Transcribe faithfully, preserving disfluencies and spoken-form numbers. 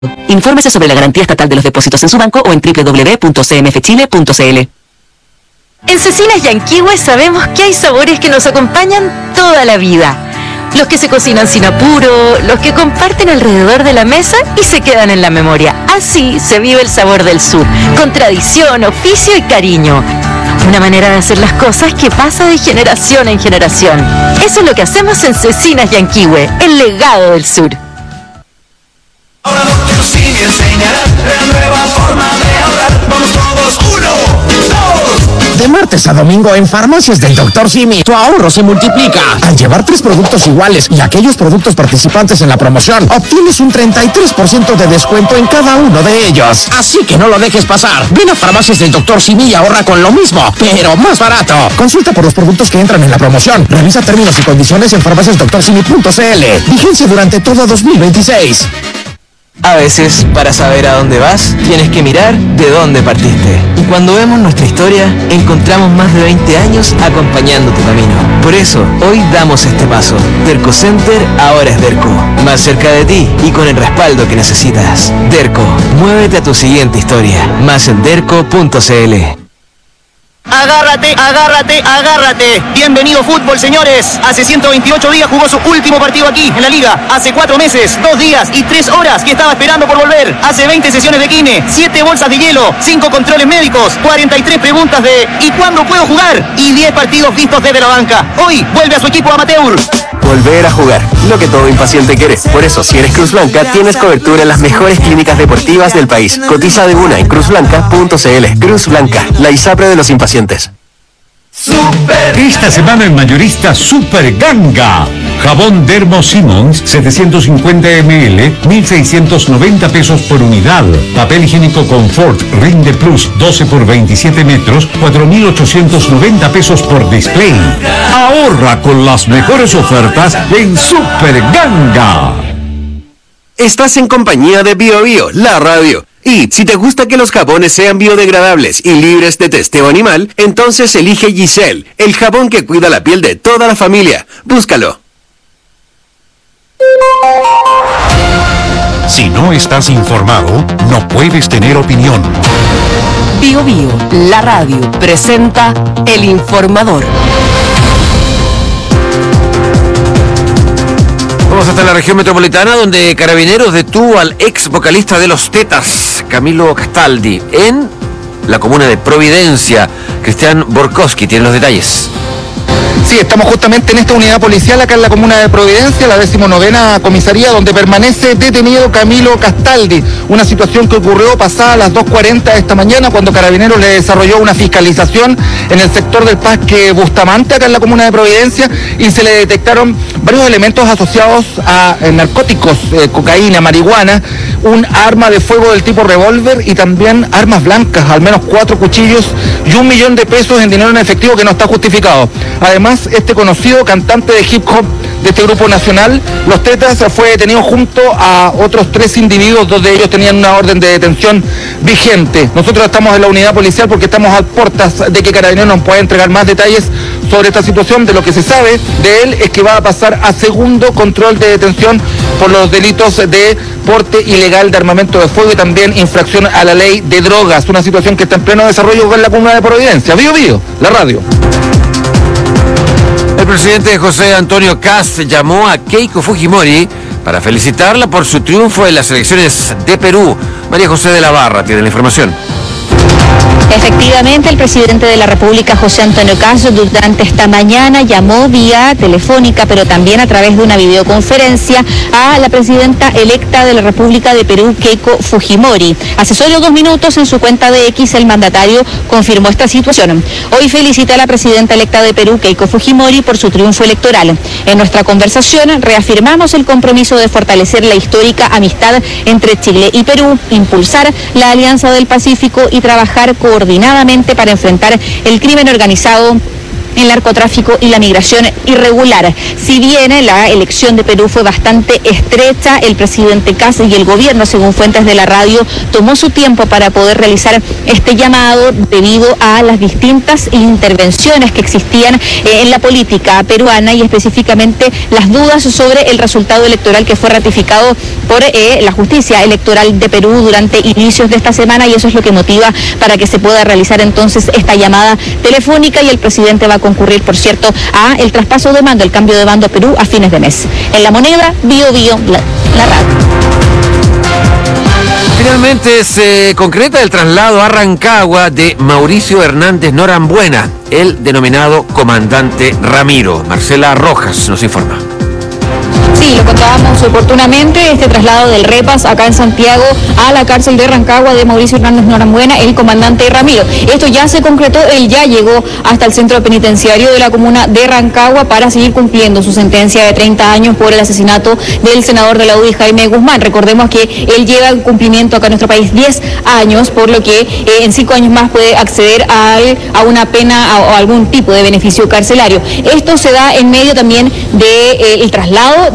Infórmese sobre la garantía estatal de los depósitos en su banco o en doble u doble u doble u punto c m f chile punto c l. En Cecinas Yanquihue sabemos que hay sabores que nos acompañan toda la vida. Los que se cocinan sin apuro, los que comparten alrededor de la mesa y se quedan en la memoria. Así se vive el sabor del sur, con tradición, oficio y cariño. Una manera de hacer las cosas que pasa de generación en generación. Eso es lo que hacemos en Cecinas Yanquihue, el legado del sur. Ahora doctor Simi enseñará la nueva forma de ahorrar. Vamos todos, uno, dos. De martes a domingo en Farmacias del doctor Simi, tu ahorro se multiplica. Al llevar tres productos iguales y aquellos productos participantes en la promoción, obtienes un treinta y tres por ciento de descuento en cada uno de ellos. Así que no lo dejes pasar. Ven a Farmacias del doctor Simi y ahorra con lo mismo, pero más barato. Consulta por los productos que entran en la promoción. Revisa términos y condiciones en farmacias doctor simi punto c l. Vigencia durante todo dos mil veintiséis. A veces, para saber a dónde vas, tienes que mirar de dónde partiste. Y cuando vemos nuestra historia, encontramos más de veinte años acompañando tu camino. Por eso, hoy damos este paso. Derco Center ahora es Derco. Más cerca de ti y con el respaldo que necesitas. Derco, muévete a tu siguiente historia. Más en derco punto c l. Agárrate, agárrate, agárrate. Bienvenido fútbol, señores. Hace ciento veintiocho días jugó su último partido aquí, en la Liga. Hace cuatro meses, dos días y tres horas que estaba esperando por volver. Hace veinte sesiones de kine, siete bolsas de hielo, cinco controles médicos, cuarenta y tres preguntas de ¿y cuándo puedo jugar? Y diez partidos vistos desde la banca. Hoy vuelve a su equipo amateur. Volver a jugar, lo que todo impaciente quiere. Por eso, si eres Cruz Blanca, tienes cobertura en las mejores clínicas deportivas del país. Cotiza de una en cruz blanca punto c l. Cruz Blanca, la ISAPRE de los impacientes. Super. Esta semana en Mayorista Super Ganga. Jabón Dermo Simmons setecientos cincuenta mililitros, mil seiscientos noventa pesos por unidad. Papel higiénico Confort Rinde Plus doce por veintisiete metros, cuatro mil ochocientos noventa pesos por display. Ahorra con las mejores ofertas en Super Ganga. Estás en compañía de Bio Bio, la radio. Y si te gusta que los jabones sean biodegradables y libres de testeo animal, entonces elige Giselle, el jabón que cuida la piel de toda la familia. Búscalo. Si no estás informado, no puedes tener opinión. Bio Bio, la radio, presenta El Informador. Vamos hasta la región metropolitana, donde Carabineros detuvo al ex vocalista de Los Tetas, Camilo Castaldi, en la comuna de Providencia. Cristian Borkowski tiene los detalles. Sí, estamos justamente en esta unidad policial acá en la comuna de Providencia, la decimonovena comisaría, donde permanece detenido Camilo Castaldi. Una situación que ocurrió pasada las dos cuarenta de esta mañana, cuando Carabineros le desarrolló una fiscalización en el sector del Parque Bustamante, acá en la comuna de Providencia, y se le detectaron varios elementos asociados a eh, narcóticos, eh, cocaína, marihuana, un arma de fuego del tipo revólver y también armas blancas, al menos cuatro cuchillos y un millón de pesos en dinero en efectivo que no está justificado. Además, este conocido cantante de hip hop de este grupo nacional, Los Tetas, fue detenido junto a otros tres individuos, dos de ellos tenían una orden de detención vigente. Nosotros estamos en la unidad policial porque estamos a puertas de que Carabineros nos pueda entregar más detalles sobre esta situación. De lo que se sabe de él es que va a pasar a segundo control de detención por los delitos de porte ilegal de armamento de fuego y también infracción a la ley de drogas, una situación que está en pleno desarrollo en la comuna de Providencia. Bio Bio, la radio. El presidente José Antonio Kast llamó a Keiko Fujimori para felicitarla por su triunfo en las elecciones de Perú. María José de la Barra tiene la información. Efectivamente, el presidente de la República, José Antonio Kast, durante esta mañana llamó vía telefónica, pero también a través de una videoconferencia, a la presidenta electa de la República de Perú, Keiko Fujimori. Hace solo dos minutos, en su cuenta de X, el mandatario confirmó esta situación. Hoy felicita a la presidenta electa de Perú, Keiko Fujimori, por su triunfo electoral. En nuestra conversación reafirmamos el compromiso de fortalecer la histórica amistad entre Chile y Perú, impulsar la Alianza del Pacífico y trabajar coordinadamente para enfrentar el crimen organizado el narcotráfico y la migración irregular. Si bien la elección de Perú fue bastante estrecha, el presidente Kast y el gobierno, según fuentes de la radio, tomó su tiempo para poder realizar este llamado debido a las distintas intervenciones que existían en la política peruana y específicamente las dudas sobre el resultado electoral que fue ratificado por eh, la justicia electoral de Perú durante inicios de esta semana, y eso es lo que motiva para que se pueda realizar entonces esta llamada telefónica, y el presidente va a concurrir, por cierto, a el traspaso de mando, el cambio de mando a Perú a fines de mes. En La Moneda, Bio Bio, la, la radio. Finalmente se concreta el traslado a Rancagua de Mauricio Hernández Norambuena, el denominado comandante Ramiro. Marcela Rojas nos informa. Sí, lo contábamos oportunamente, este traslado del REPAS acá en Santiago a la cárcel de Rancagua de Mauricio Hernández Norambuena, el comandante Ramiro. Esto ya se concretó, él ya llegó hasta el centro penitenciario de la comuna de Rancagua para seguir cumpliendo su sentencia de treinta años por el asesinato del senador de la U D I, Jaime Guzmán. Recordemos que él lleva en cumplimiento acá en nuestro país diez años, por lo que eh, en cinco años más puede acceder a, a una pena o algún tipo de beneficio carcelario. Esto se da en medio también del de, eh, traslado